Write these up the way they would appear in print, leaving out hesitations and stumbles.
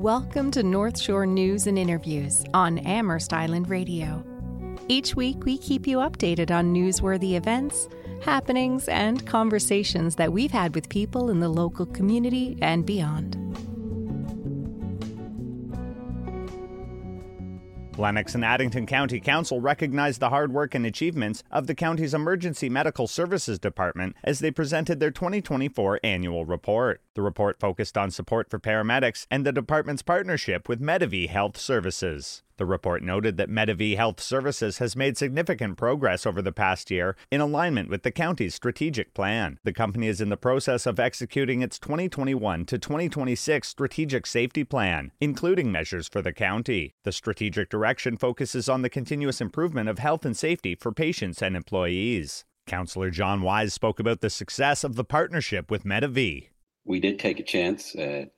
Welcome to North Shore News and Interviews on Amherst Island Radio. Each week, we keep you updated on newsworthy events, happenings, and conversations that we've had with people in the local community and beyond. Lennox and Addington County Council recognized the hard work and achievements of the county's Emergency Medical Services Department as they presented their 2024 annual report. The report focused on support for paramedics and the department's partnership with Medavie Health Services. The report noted that Medavie Health Services has made significant progress over the past year in alignment with the county's strategic plan. The company is in the process of executing its 2021 to 2026 strategic safety plan, including measures for the county. The strategic direction focuses on the continuous improvement of health and safety for patients and employees. Councillor John Wise spoke about the success of the partnership with Medavie. We did take a chance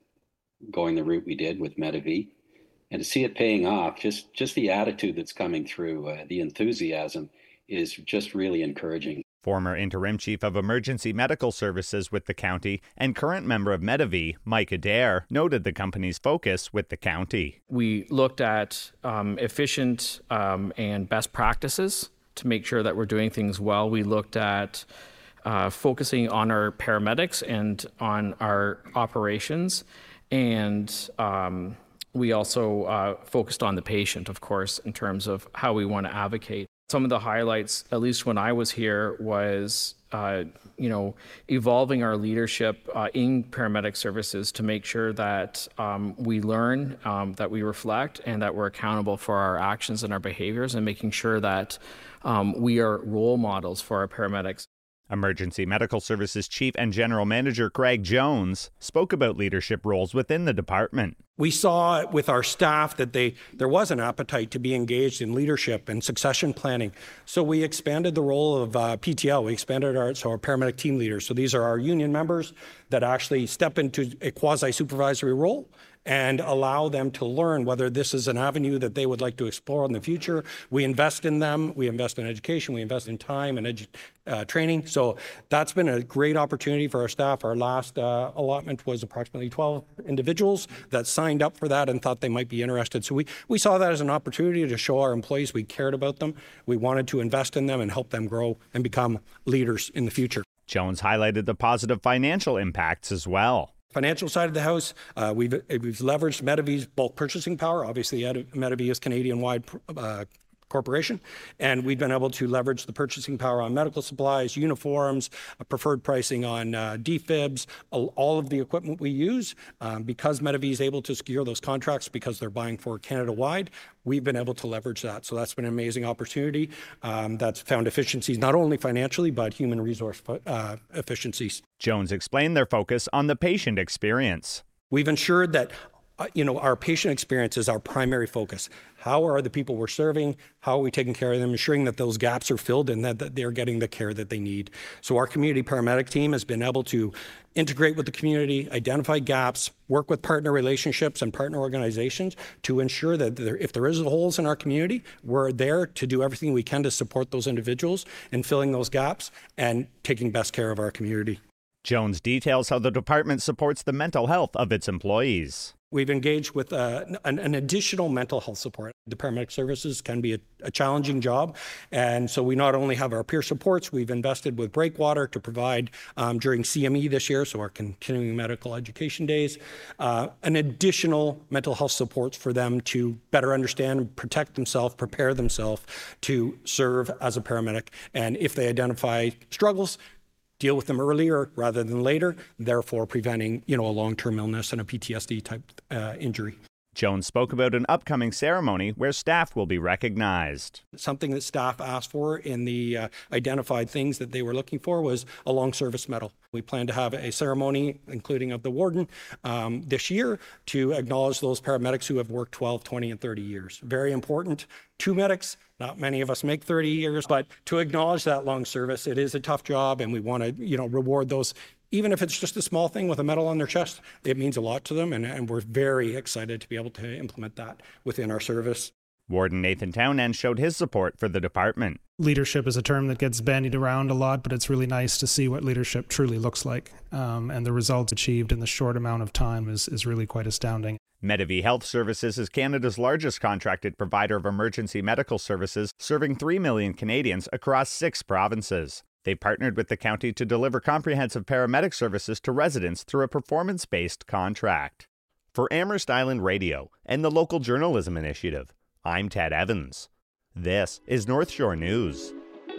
going the route we did with Medavie. And to see it paying off, just the attitude that's coming through, the enthusiasm is just really encouraging. Former Interim Chief of Emergency Medical Services with the county and current member of Medavie, Mike Adair, noted the company's focus with the county. We looked at efficient and best practices to make sure that we're doing things well. We looked at focusing on our paramedics and on our operations, and we also focused on the patient, of course, in terms of how we want to advocate. Some of the highlights, at least when I was here, was evolving our leadership in paramedic services to make sure that we learn, that we reflect, and that we're accountable for our actions and our behaviors, and making sure that we are role models for our paramedics. Emergency Medical Services Chief and General Manager Craig Jones spoke about leadership roles within the department. We saw with our staff that there was an appetite to be engaged in leadership and succession planning. So we expanded the role of PTL. We expanded our paramedic team leaders. So these are our union members that actually step into a quasi-supervisory role and allow them to learn whether this is an avenue that they would like to explore in the future. We invest in them. We invest in education. We invest in time and training. So that's been a great opportunity for our staff. Our last allotment was approximately 12 individuals that signed up for that and thought they might be interested. So we saw that as an opportunity to show our employees we cared about them. We wanted to invest in them and help them grow and become leaders in the future. Jones highlighted the positive financial impacts as well. Financial side of the house, we've leveraged Medavie's bulk purchasing power. Obviously, Medavie is Canadian-wide corporation, and we've been able to leverage the purchasing power on medical supplies, uniforms, preferred pricing on DFibs, all of the equipment we use. Because Medavie is able to secure those contracts because they're buying for Canada-wide, we've been able to leverage that. So that's been an amazing opportunity. That's found efficiencies not only financially, but human resource efficiencies. Jones explained their focus on the patient experience. We've ensured that our patient experience is our primary focus. How are the people we're serving? How are we taking care of them, ensuring that those gaps are filled and that they're getting the care that they need? So our community paramedic team has been able to integrate with the community, identify gaps, work with partner relationships and partner organizations to ensure that if there is holes in our community, we're there to do everything we can to support those individuals in filling those gaps and taking best care of our community. Jones details how the department supports the mental health of its employees. We've engaged with an additional mental health support. The paramedic services can be a challenging job. And so we not only have our peer supports, we've invested with Breakwater to provide during CME this year, so our continuing medical education days, an additional mental health supports for them to better understand, protect themselves, prepare themselves to serve as a paramedic. And if they identify struggles, deal with them earlier rather than later, therefore preventing, a long-term illness and a PTSD type injury. Jones spoke about an upcoming ceremony where staff will be recognized. Something that staff asked for in the identified things that they were looking for was a long service medal. We plan to have a ceremony, including of the warden, this year to acknowledge those paramedics who have worked 12, 20, and 30 years. Very important. 2 medics, not many of us make 30 years, but to acknowledge that long service, it is a tough job, and we want to, reward those. Even if it's just a small thing with a medal on their chest, it means a lot to them, and we're very excited to be able to implement that within our service. Warden Nathan Townend showed his support for the department. Leadership is a term that gets bandied around a lot, but it's really nice to see what leadership truly looks like. And the results achieved in the short amount of time is really quite astounding. Medavie Health Services is Canada's largest contracted provider of emergency medical services, serving 3 million Canadians across 6 provinces. They partnered with the county to deliver comprehensive paramedic services to residents through a performance-based contract. For Amherst Island Radio and the Local Journalism Initiative, I'm Ted Evans. This is North Shore News.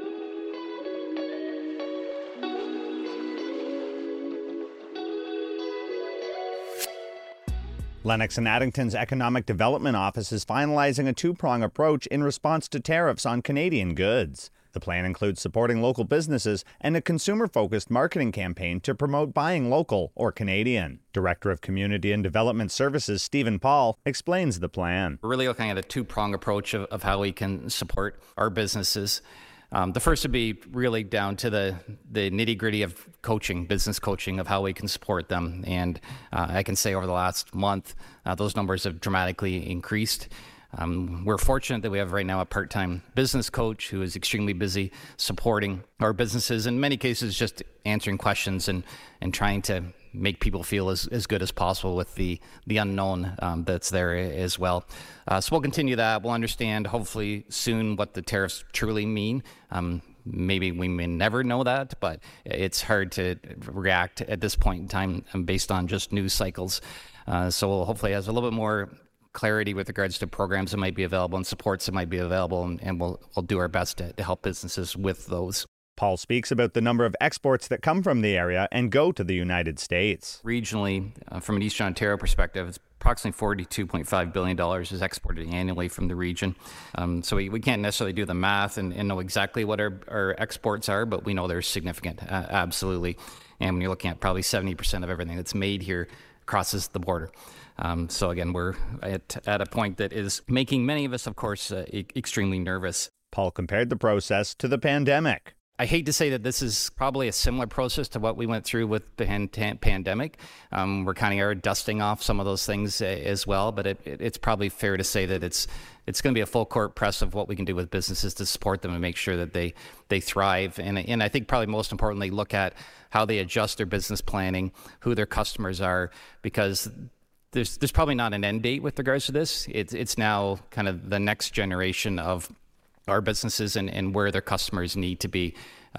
Lennox and Addington's Economic Development Office is finalizing a 2-prong approach in response to tariffs on Canadian goods. The plan includes supporting local businesses and a consumer-focused marketing campaign to promote buying local or Canadian. Director of Community and Development Services, Stephen Paul, explains the plan. We're really looking at a 2-prong approach of how we can support our businesses. The first would be really down to the nitty-gritty of coaching, business coaching, of how we can support them. And I can say over the last month, those numbers have dramatically increased. We're fortunate that we have right now a part-time business coach who is extremely busy supporting our businesses, in many cases just answering questions and trying to make people feel as good as possible with the unknown that's there as well. So we'll continue that. We'll understand hopefully soon what the tariffs truly mean. Maybe we may never know that, but it's hard to react at this point in time based on just news cycles. So we'll hopefully have a little bit more clarity with regards to programs that might be available and supports that might be available, and we'll do our best to help businesses with those. Paul speaks about the number of exports that come from the area and go to the United States. Regionally, from an Eastern Ontario perspective, it's approximately $42.5 billion is exported annually from the region. So we can't necessarily do the math and know exactly what our exports are, but we know they're significant, absolutely. And when you're looking at probably 70% of everything that's made here crosses the border. So again, we're at a point that is making many of us, of course, extremely nervous. Paul compared the process to the pandemic. I hate to say that this is probably a similar process to what we went through with the pandemic. We're kind of dusting off some of those things as well, but it's probably fair to say that it's going to be a full court press of what we can do with businesses to support them and make sure that they thrive. And I think probably most importantly, look at how they adjust their business planning, who their customers are, because there's probably not an end date with regards to this. It's now kind of the next generation of our businesses and where their customers need to be.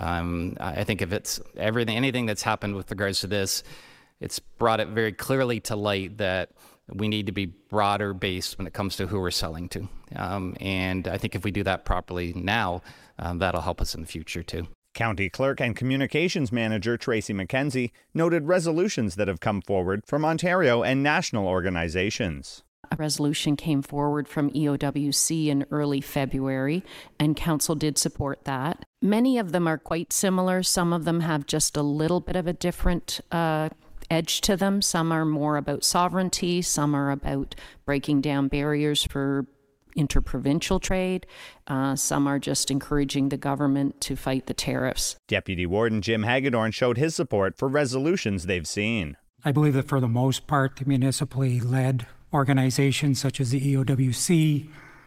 I think if it's anything that's happened with regards to this, it's brought it very clearly to light that we need to be broader based when it comes to who we're selling to. And I think if we do that properly now, that'll help us in the future too. County Clerk and Communications Manager Tracy McKenzie noted resolutions that have come forward from Ontario and national organizations. A resolution came forward from EOWC in early February, and Council did support that. Many of them are quite similar. Some of them have just a little bit of a different edge to them. Some are more about sovereignty. Some are about breaking down barriers for interprovincial trade. Some are just encouraging the government to fight the tariffs. Deputy Warden Jim Hagedorn showed his support for resolutions they've seen. I believe that for the most part, the municipally led organizations such as the EOWC,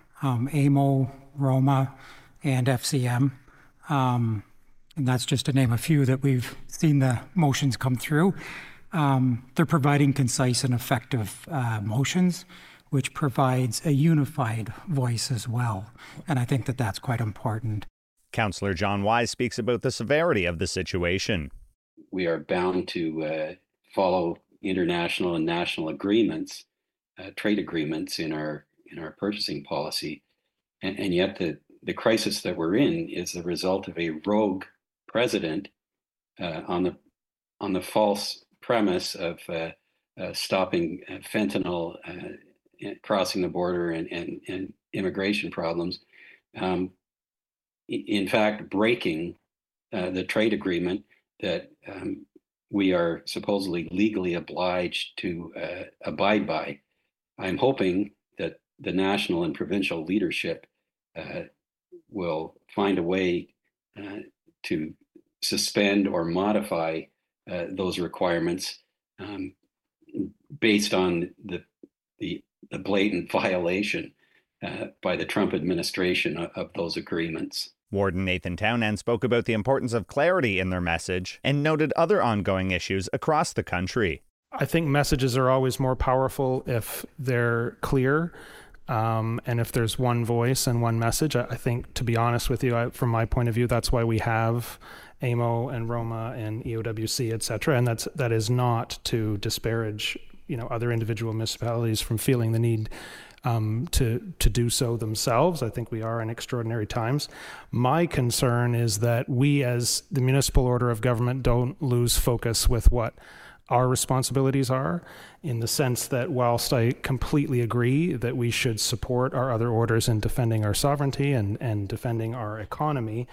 AMO, Roma, and FCM, and that's just to name a few that we've seen the motions come through. They're providing concise and effective motions, which provides a unified voice as well. And I think that that's quite important. Councillor John Wise speaks about the severity of the situation. We are bound to follow international and national agreements, trade agreements in our purchasing policy. And yet the crisis that we're in is the result of a rogue president on the false premise of stopping fentanyl crossing the border and immigration problems. In fact, breaking the trade agreement that we are supposedly legally obliged to abide by. I'm hoping that the national and provincial leadership will find a way to suspend or modify those requirements based on the blatant violation by the Trump administration of those agreements. Warden Nathan Townend spoke about the importance of clarity in their message and noted other ongoing issues across the country. I think messages are always more powerful if they're clear, and if there's one voice and one message. I think, to be honest with you, from my point of view, that's why we have AMO and Roma and EOWC, et cetera. And that is not to disparage, other individual municipalities from feeling the need to do so themselves. I think we are in extraordinary times. My concern is that we, as the municipal order of government, don't lose focus with what our responsibilities are, in the sense that whilst I completely agree that we should support our other orders in defending our sovereignty and defending our economy,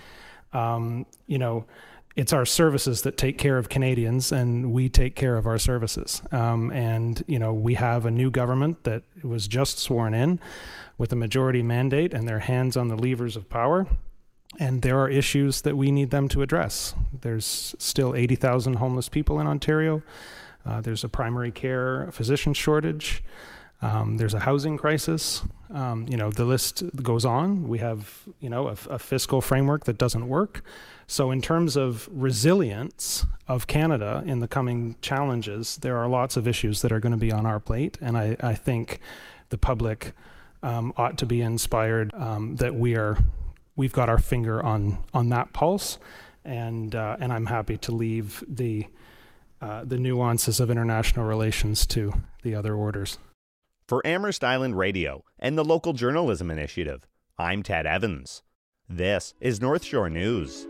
it's our services that take care of Canadians, and we take care of our services. We have a new government that was just sworn in with a majority mandate and their hands on the levers of power. And there are issues that we need them to address. There's still 80,000 homeless people in Ontario. There's a primary care physician shortage. There's a housing crisis. The list goes on. We have, a fiscal framework that doesn't work. So in terms of resilience of Canada in the coming challenges, there are lots of issues that are going to be on our plate. And I think the public ought to be inspired that we've got our finger on that pulse, and I'm happy to leave the nuances of international relations to the other orders. For Amherst Island Radio and the Local Journalism Initiative, I'm Ted Evans. This is North Shore News.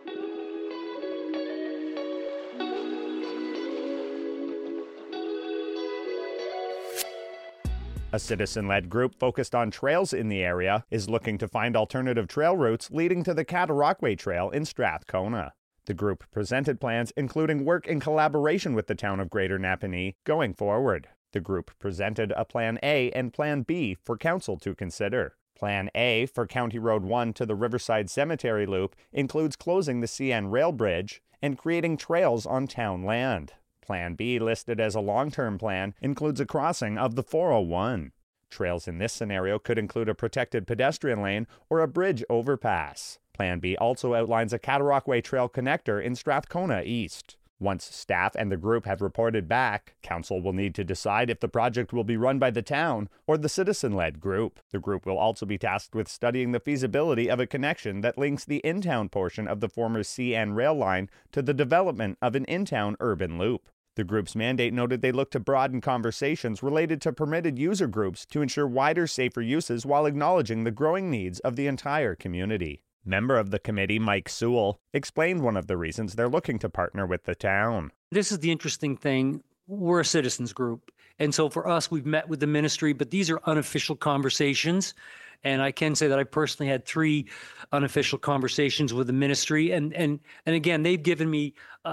A citizen-led group focused on trails in the area is looking to find alternative trail routes leading to the Cataraqui Trail in Strathcona. The group presented plans including work in collaboration with the town of Greater Napanee going forward. The group presented a Plan A and Plan B for Council to consider. Plan A for County Road 1 to the Riverside Cemetery Loop includes closing the CN Rail Bridge and creating trails on town land. Plan B, listed as a long-term plan, includes a crossing of the 401. Trails in this scenario could include a protected pedestrian lane or a bridge overpass. Plan B also outlines a Cataraqui Trail connector in Strathcona East. Once staff and the group have reported back, Council will need to decide if the project will be run by the town or the citizen-led group. The group will also be tasked with studying the feasibility of a connection that links the in-town portion of the former CN rail line to the development of an in-town urban loop. The group's mandate noted they look to broaden conversations related to permitted user groups to ensure wider, safer uses while acknowledging the growing needs of the entire community. Member of the committee, Mike Sewell, explained one of the reasons they're looking to partner with the town. This is the interesting thing. We're a citizens group. And so for us, we've met with the ministry, but these are unofficial conversations. And I can say that I personally had 3 unofficial conversations with the ministry. And again, they've given me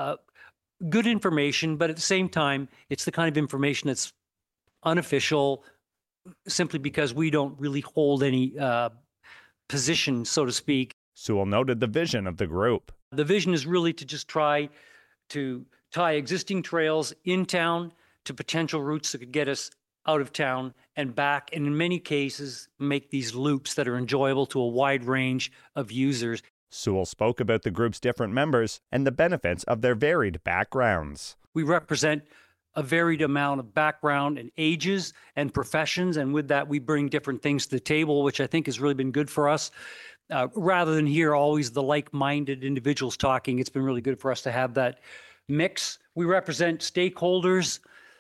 good information, but at the same time, it's the kind of information that's unofficial simply because we don't really hold any position, so to speak. Sewell noted the vision of the group. The vision is really to just try to tie existing trails in town to potential routes that could get us out of town and back, and in many cases, make these loops that are enjoyable to a wide range of users. Sewell spoke about the group's different members and the benefits of their varied backgrounds. We represent a varied amount of background and ages and professions, and with that, we bring different things to the table, which I think has really been good for us. Rather than hear always the like-minded individuals talking, it's been really good for us to have that mix. We represent stakeholders,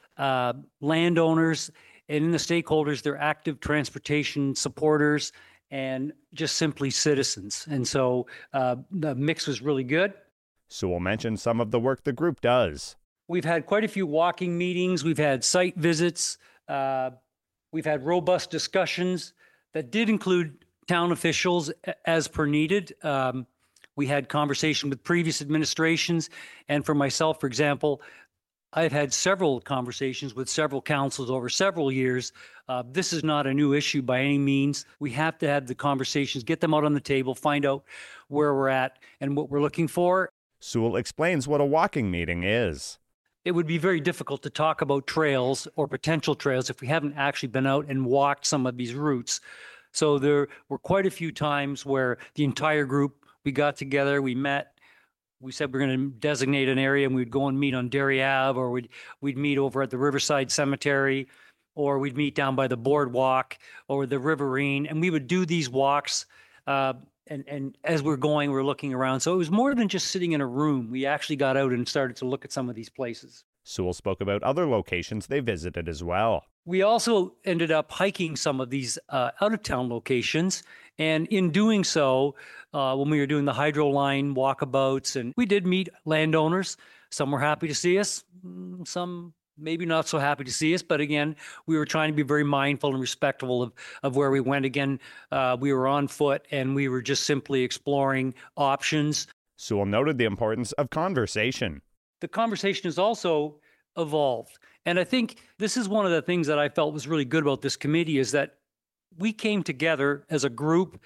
landowners, and in the stakeholders, they're active transportation supporters and just simply citizens. And so the mix was really good. Sewell mentioned some of the work the group does. We've had quite a few walking meetings. We've had site visits. We've had robust discussions that did include town officials as per needed. We had conversation with previous administrations. And for myself, for example, I've had several conversations with several councils over several years. This is not a new issue by any means. We have to have the conversations, get them out on the table, find out where we're at and what we're looking for. Sewell explains what a walking meeting is. It would be very difficult to talk about trails or potential trails if we haven't actually been out and walked some of these routes. So there were quite a few times where the entire group, we got together, we met, We said we're going to designate an area and we'd go and meet on Derry Ave, or we'd meet over at the Riverside Cemetery, or we'd meet down by the boardwalk or the Riverine, and we would do these walks. And as we're going, we're looking around. So it was more than just sitting in a room. We actually got out and started to look at some of these places. Sewell spoke about other locations they visited as well. We also ended up hiking some of these out-of-town locations. And in doing so, when we were doing the hydro line walkabouts, and we did meet landowners. Some were happy to see us, some maybe not so happy to see us. But again, we were trying to be very mindful and respectful of where we went. Again, we were on foot and we were just simply exploring options. Sewell noted the importance of conversation. The conversation has also evolved. And I think this is one of the things that I felt was really good about this committee, is that we came together as a group,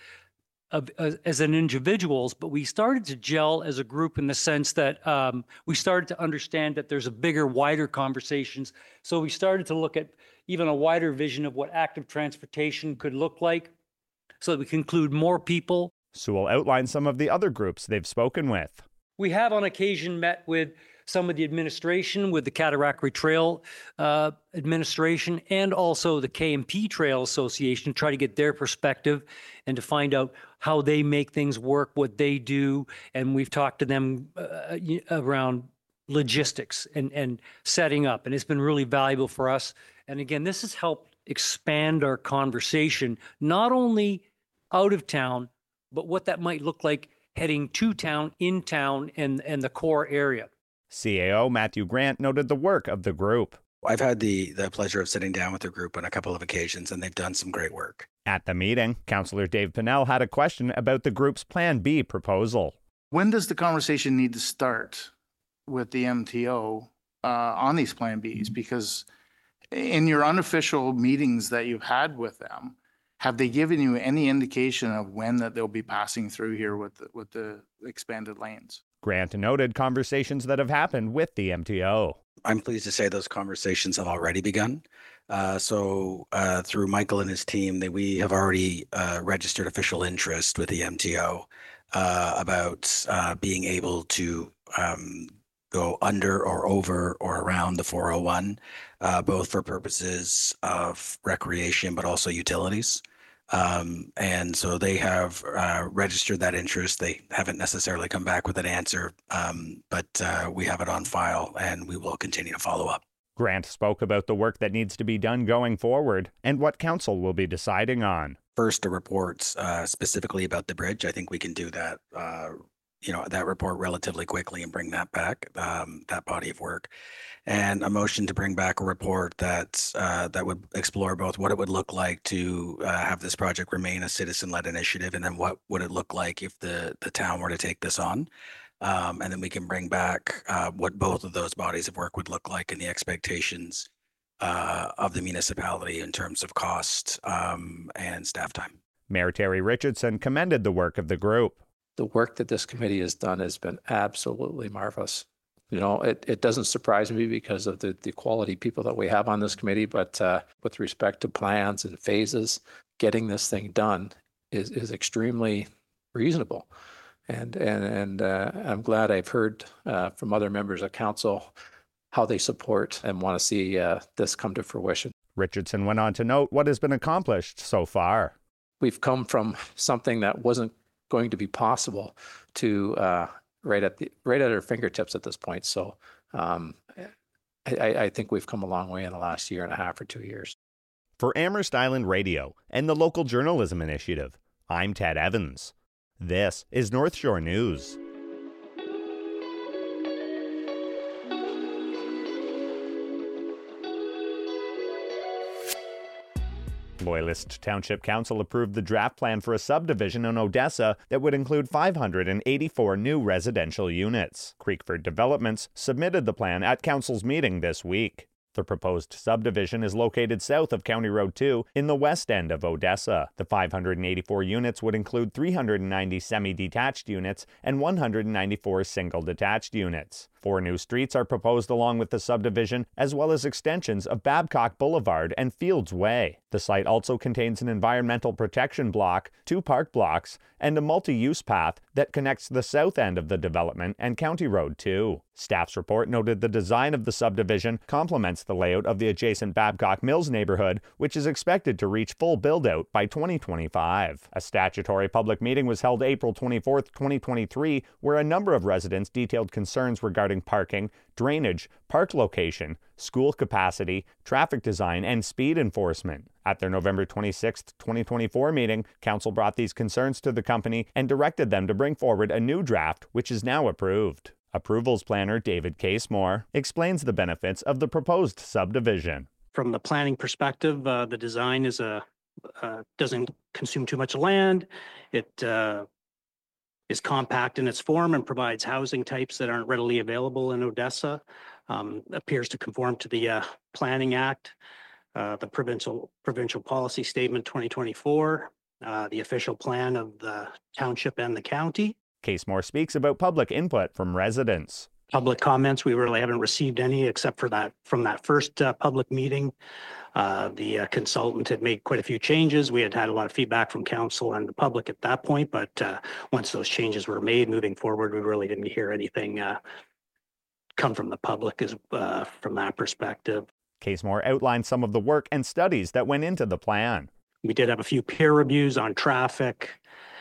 as an individuals, but we started to gel as a group in the sense that we started to understand that there's a bigger, wider conversations. So we started to look at even a wider vision of what active transportation could look like, so that we can include more people. Sewell outlined some of the other groups they've spoken with. We have on occasion met with some of the administration, with the Cataraqui Trail administration, and also the KMP Trail Association, to try to get their perspective and to find out how they make things work, what they do. And we've talked to them around logistics and setting up, and it's been really valuable for us. And again, this has helped expand our conversation, not only out of town, but what that might look like heading to town, in town, and the core area. CAO Matthew Grant noted the work of the group. I've had the pleasure of sitting down with the group on a couple of occasions, and they've done some great work. At the meeting, Councillor Dave Pinnell had a question about the group's Plan B proposal. When does the conversation need to start with the MTO on these Plan Bs? Because in your unofficial meetings that you've had with them, have they given you any indication of when that they'll be passing through here with the expanded lanes? Grant noted conversations that have happened with the MTO. I'm pleased to say those conversations have already begun. So through Michael and his team, we have already registered official interest with the MTO about being able to go under or over or around the 401, both for purposes of recreation, but also utilities. And so they have registered that interest. They haven't necessarily come back with an answer, but we have it on file and we will continue to follow up. Grant spoke about the work that needs to be done going forward and what council will be deciding on. First, a report specifically about the bridge. I think we can do that, that report relatively quickly and bring that back, that body of work. And a motion to bring back a report that would explore both what it would look like to have this project remain a citizen-led initiative, and then what would it look like if the town were to take this on. And then we can bring back what both of those bodies of work would look like and the expectations of the municipality in terms of cost and staff time. Mayor Terry Richardson commended the work of the group. The work that this committee has done has been absolutely marvelous. It doesn't surprise me because of the quality people that we have on this committee, but with respect to plans and phases, getting this thing done is extremely reasonable. And I'm glad I've heard from other members of council how they support and want to see this come to fruition. Richardson went on to note what has been accomplished so far. We've come from something that wasn't going to be possible to right at our fingertips at this point. So I think we've come a long way in the last year and a half or 2 years. For Amherst Island Radio and the Local Journalism Initiative, I'm Ted Evans. This is North Shore News. Loyalist Township Council approved the draft plan for a subdivision in Odessa that would include 584 new residential units. Creekford Developments submitted the plan at Council's meeting this week. The proposed subdivision is located south of County Road 2 in the west end of Odessa. The 584 units would include 390 semi-detached units and 194 single-detached units. 4 new streets are proposed along with the subdivision, as well as extensions of Babcock Boulevard and Fields Way. The site also contains an environmental protection block, 2 park blocks, and a multi-use path that connects the south end of the development and County Road 2. Staff's report noted the design of the subdivision complements the layout of the adjacent Babcock Mills neighborhood, which is expected to reach full build-out by 2025. A statutory public meeting was held April 24, 2023, where a number of residents detailed concerns regarding parking, drainage, park location, school capacity, traffic design, and speed enforcement. At their November 26, 2024 meeting, Council brought these concerns to the company and directed them to bring forward a new draft, which is now approved. Approvals planner David Casemore explains the benefits of the proposed subdivision. From the planning perspective, the design is doesn't consume too much land. It is compact in its form and provides housing types that aren't readily available in Odessa. Appears to conform to the Planning Act, the provincial policy statement 2024, the official plan of the township and the county. Casemore speaks about public input from residents. Public comments, we really haven't received any except for that from that first public meeting. The consultant had made quite a few changes. We had a lot of feedback from council and the public at that point, but once those changes were made, moving forward, we really didn't hear anything come from the public from that perspective. Casemore outlined some of the work and studies that went into the plan. We did have a few peer reviews on traffic,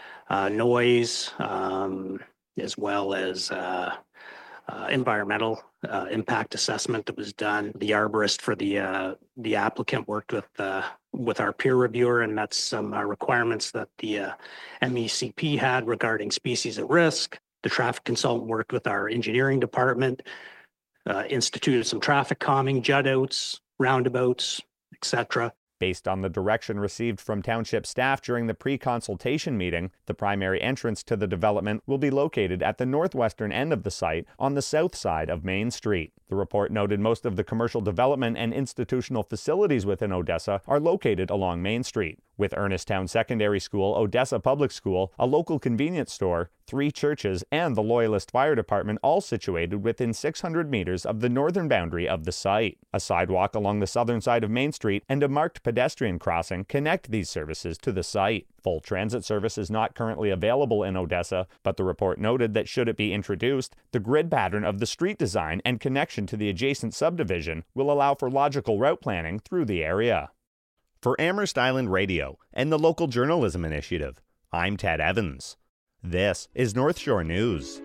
noise, as well as environmental impact assessment that was done. The arborist for the applicant worked with our peer reviewer and met some requirements that the MECP had regarding species at risk. The traffic consultant worked with our engineering department, instituted some traffic calming, jut outs, roundabouts, etc. Based on the direction received from township staff during the pre-consultation meeting, the primary entrance to the development will be located at the northwestern end of the site on the south side of Main Street. The report noted most of the commercial development and institutional facilities within Odessa are located along Main Street, with Ernestown Secondary School, Odessa Public School, a local convenience store, 3 churches, and the Loyalist Fire Department all situated within 600 meters of the northern boundary of the site. A sidewalk along the southern side of Main Street and a marked pedestrian crossing connect these services to the site. Full transit service is not currently available in Odessa, but the report noted that should it be introduced, the grid pattern of the street design and connection to the adjacent subdivision will allow for logical route planning through the area. For Amherst Island Radio and the Local Journalism Initiative, I'm Ted Evans. This is North Shore News.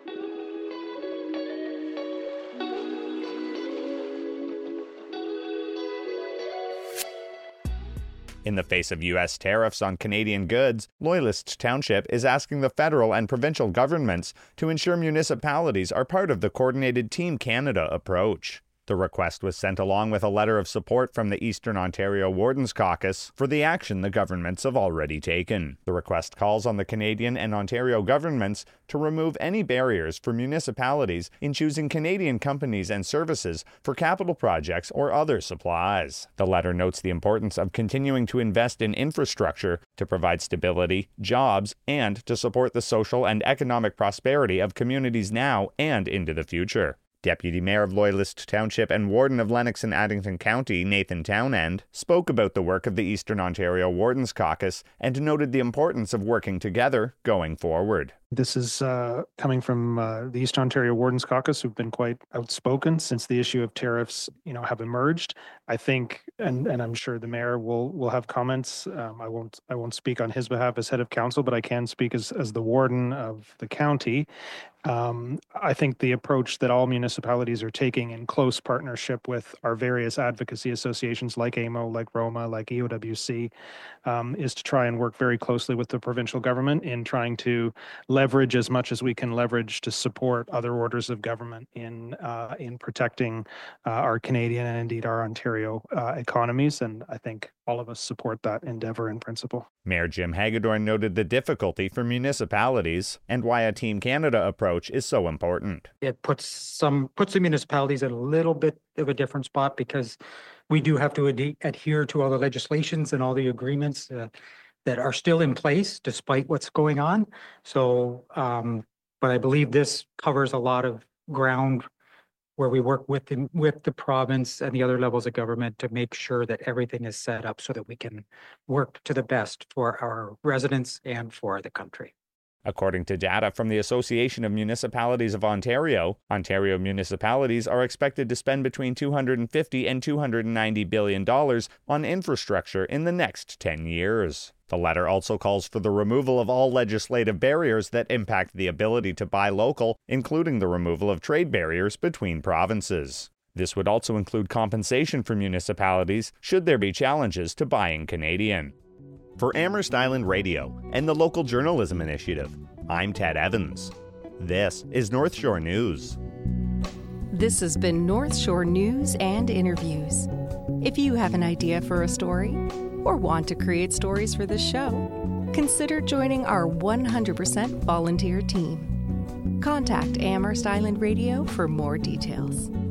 In the face of U.S. tariffs on Canadian goods, Loyalist Township is asking the federal and provincial governments to ensure municipalities are part of the coordinated Team Canada approach. The request was sent along with a letter of support from the Eastern Ontario Wardens Caucus for the action the governments have already taken. The request calls on the Canadian and Ontario governments to remove any barriers for municipalities in choosing Canadian companies and services for capital projects or other supplies. The letter notes the importance of continuing to invest in infrastructure to provide stability, jobs, and to support the social and economic prosperity of communities now and into the future. Deputy Mayor of Loyalist Township and Warden of Lennox and Addington County, Nathan Townend, spoke about the work of the Eastern Ontario Wardens Caucus and noted the importance of working together going forward. This is coming from the Eastern Ontario Wardens Caucus, who've been quite outspoken since the issue of tariffs, have emerged. I think, and I'm sure the mayor will have comments. I won't speak on his behalf as head of council, but I can speak as the warden of the county. I think the approach that all municipalities are taking in close partnership with our various advocacy associations like AMO, like Roma, like EOWC, is to try and work very closely with the provincial government in trying to leverage as much as we can leverage to support other orders of government in protecting our Canadian and indeed our Ontario economies. And I think all of us support that endeavor in principle. Mayor Jim Hagedorn noted the difficulty for municipalities and why a Team Canada approach is so important. It puts the municipalities in a little bit of a different spot because we do have to adhere to all the legislations and all the agreements that are still in place despite what's going on. So, but I believe this covers a lot of ground where we work with the province and the other levels of government to make sure that everything is set up so that we can work to the best for our residents and for the country. According to data from the Association of Municipalities of Ontario, Ontario municipalities are expected to spend between $250 and $290 billion on infrastructure in the next 10 years. The letter also calls for the removal of all legislative barriers that impact the ability to buy local, including the removal of trade barriers between provinces. This would also include compensation for municipalities should there be challenges to buying Canadian. For Amherst Island Radio and the Local Journalism Initiative, I'm Ted Evans. This is North Shore News. This has been North Shore News and Interviews. If you have an idea for a story or want to create stories for this show, consider joining our 100% volunteer team. Contact Amherst Island Radio for more details.